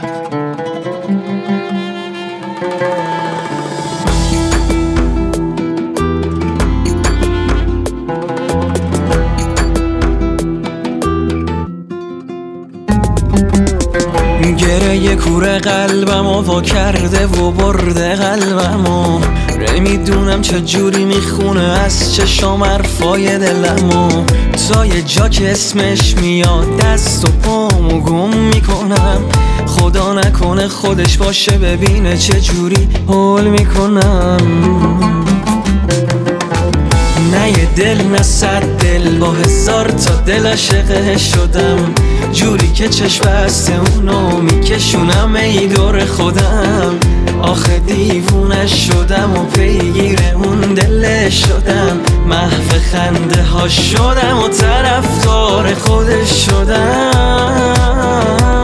گره کوره قلبمو وا کرده و برده قلبمو، نمیدونم چجوری میخونه از چشام حرفای دلمو. تا یه جا که اسمش میاد دست و پامو گم میکنم، خدا نکنه خودش باشه ببینه چجوری حال میکنم. نه یه دل نه صد دل، با هزار تا دل عاشقه شدم، جوری که چشم بسته اونو میکشونم ای دور خودم. آخه دیوونه شدم و پیگیر اون دل شدم، محو خنده ها شدم و طرفدار خودش شدم.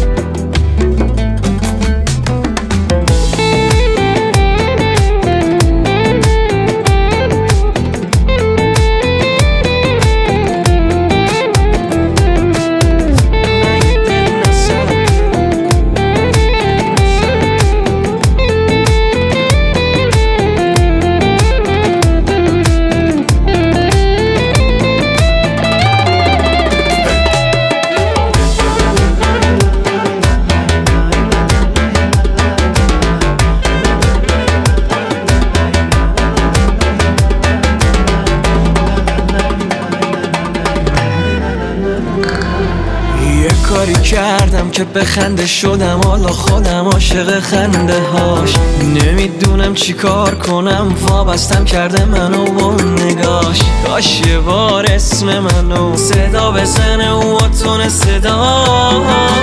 کاری کردم که بخنده شدم، حالا خودم عاشق خنده هاش. نمیدونم چی کار کنم، وابستم کرده منو با نگاش. کاش یه بار اسم منو صدا بزنه و اتون صداش.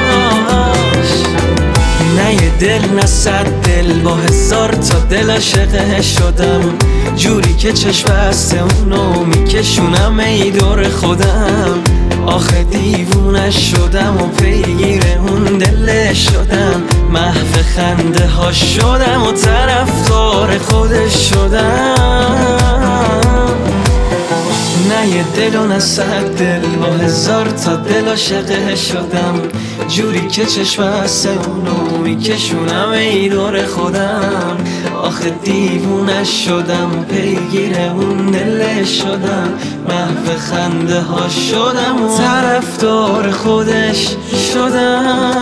نه یه دل نه صد دل، با هزار تا دل عاشقه شدم، جوری که چشم بسته اونو میکشونم ای دور خودم. آخه دیوونه شدم و پیگیر اون دل شدم، محو خنده ها شدم و طرفدار خودش شدم. نه یه دل و نه صد دل، با هزار تا دل عاشقه شدم، جوری که چشم بسته اونو میکشونم ای دور خودم. آخه دیوونه شدم پیگیر اون دل شدم، محو خنده ها شدم و طرفدار خودش شدم.